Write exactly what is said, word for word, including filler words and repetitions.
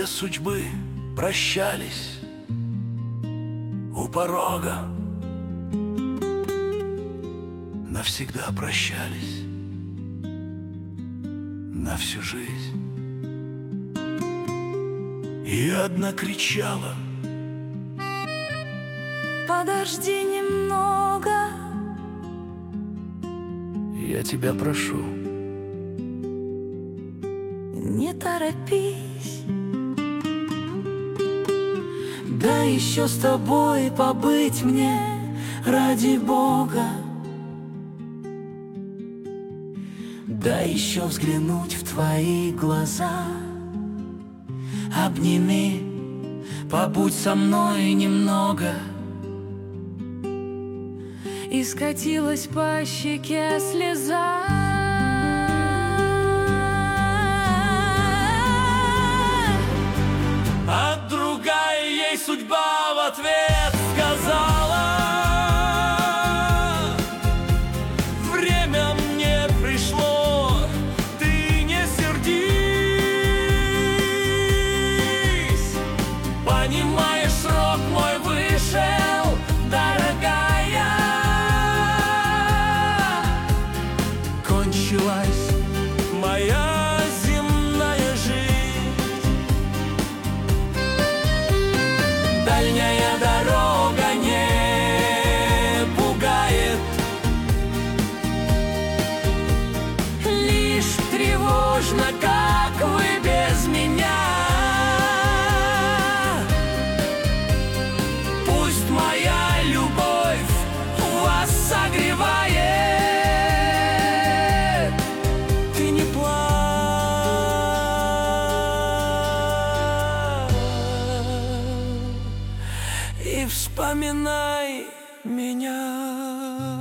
две судьбы прощались у порога, навсегда прощались на всю жизнь. И одна кричала: подожди немного, я тебя прошу, не торопись. Да еще с тобой побыть мне, ради Бога. Да еще взглянуть в твои глаза. Обними, побудь со мной немного. И скатилась по щеке слеза. А другая ей судьба в ответ сказала: время мне пришло, ты не сердись. Понимаешь, срок мой вышел, дорогая. Кончилась моя земная жизнь. Дальняя дорога не пугает, Лишь тревожно, как вы без меня. пусть моя любовь вас согревает. Ты не плачь и вспоминай меня.